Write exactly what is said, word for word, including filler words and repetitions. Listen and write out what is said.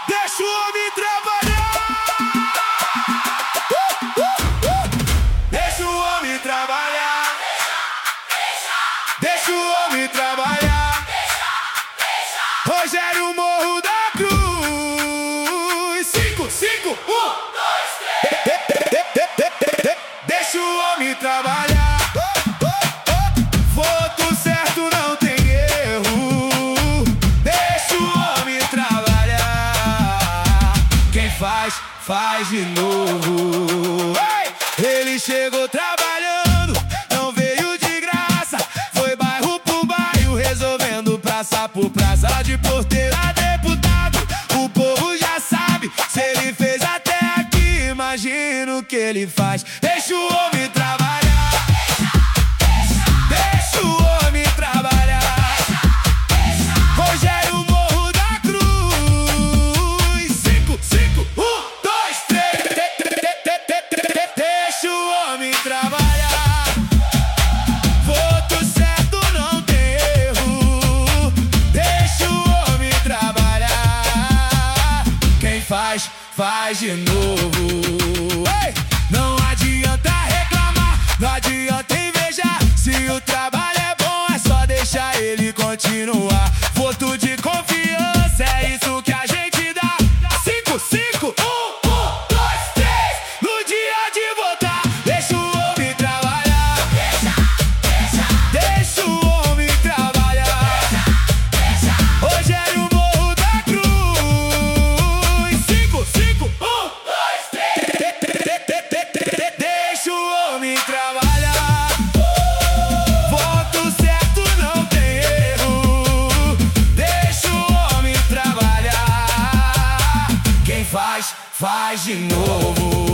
Deixa o homem trabalhar. Uh, uh, uh. Deixa o homem trabalhar. Deixa o homem trabalhar. Rogério Morro da Cruz. Cinco, cinco, um, dois, três. Deixa o homem trabalhar. Voto certo não tem erro. Deixa o homem trabalhar. Quem faz, faz de novo. Ei! Ele chegou trabalhando, não veio de graça. Foi bairro por bairro, resolvendo praça por praça. De porteiro a deputado, o povo já sabe. Se ele fez até aqui, imagina o que ele faz. Deixa o homem trabalhar. Deixa o homem trabalhar. Rogério Morro da Cruz. Cinco, cinco, um, dois, três. Deixa o homem trabalhar. Voto certo não tem erro. Deixa o homem trabalhar. Quem faz, faz de novo. Ei! Não adianta reclamar, não adianta invejar. Se o trabalho é bom, é só deixar ele continuar. Voto de confiança, é isso que a gente dá. Cinco, cinco, um, um, dois, três. No dia de votar, deixa o homem trabalhar. Deixa o homem trabalhar. Rogério Morro da Cruz. Cinco, cinco, um, dois, três. Deixa o homem trabalhar. Voto certo não tem erro. Deixa o homem trabalhar. Quem faz, faz de novo.